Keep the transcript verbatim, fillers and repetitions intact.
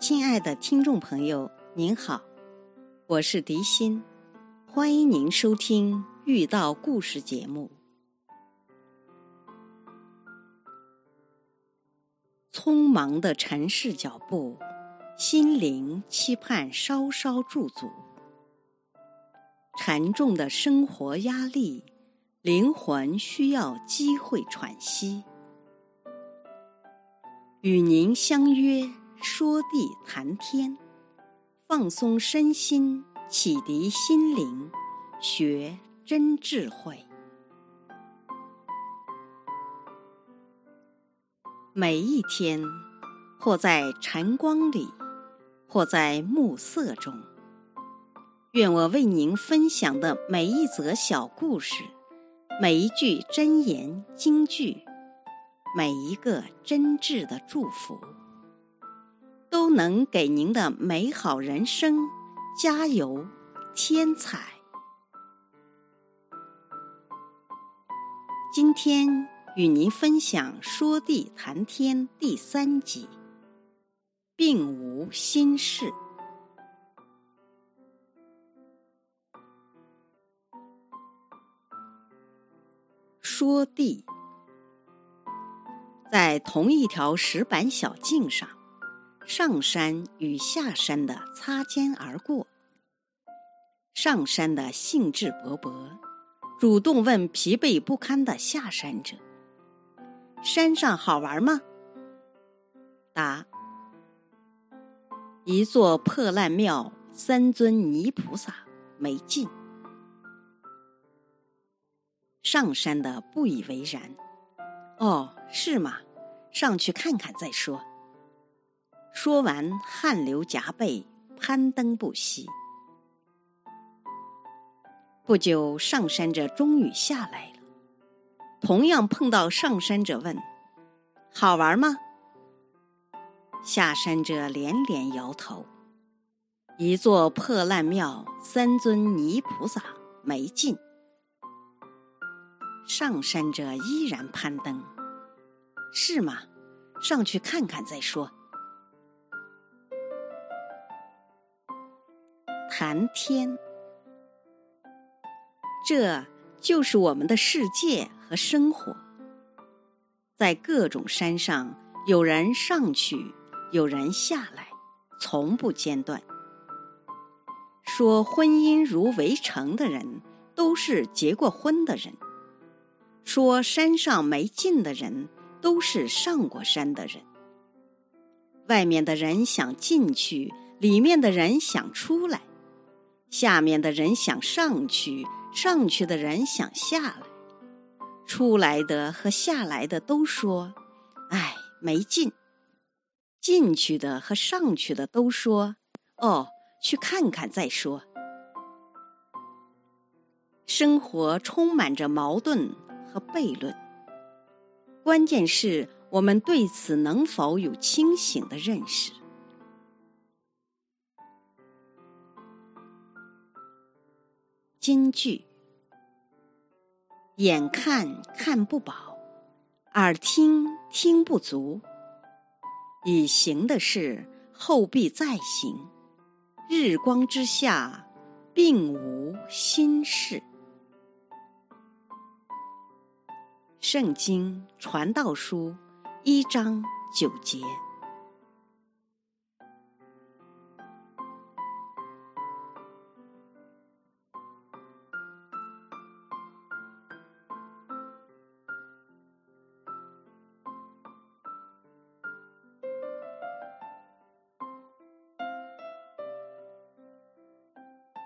亲爱的听众朋友，您好，我是迪心，欢迎您收听遇到故事节目。匆忙的尘世脚步，心灵期盼稍稍驻足。沉重的生活压力，灵魂需要机会喘息。与您相约说地谈天，放松身心，启迪心灵，学真智慧。每一天，或在晨光里，或在暮色中，愿我为您分享的每一则小故事，每一句真言金句，每一个真挚的祝福，都能给您的美好人生加油添彩。今天与您分享说地谈天第三集，并无心事。说地，在同一条石板小径上，上山与下山的擦肩而过。上山的兴致勃勃，主动问疲惫不堪的下山者：山上好玩吗？答：一座破烂庙，三尊泥菩萨，没劲。上山的不以为然：哦，是吗？上去看看再说。说完，汗流浃背，攀登不息。不久，上山者终于下来了，同样碰到上山者问：好玩吗？下山者连连摇头：一座破烂庙，三尊泥菩萨，没劲。上山者依然攀登：是吗？上去看看再说。谈天，这就是我们的世界和生活。在各种山上，有人上去，有人下来，从不间断。说婚姻如围城的人，都是结过婚的人；说山上没劲的人，都是上过山的人。外面的人想进去，里面的人想出来。下面的人想上去，上去的人想下来。出来的和下来的都说：哎，没劲。进去的和上去的都说：哦，去看看再说。生活充满着矛盾和悖论，关键是我们对此能否有清醒的认识。金句：眼看看不饱，耳听听不足，已行的事后必再行，日光之下并无新事。圣经传道书一章九节。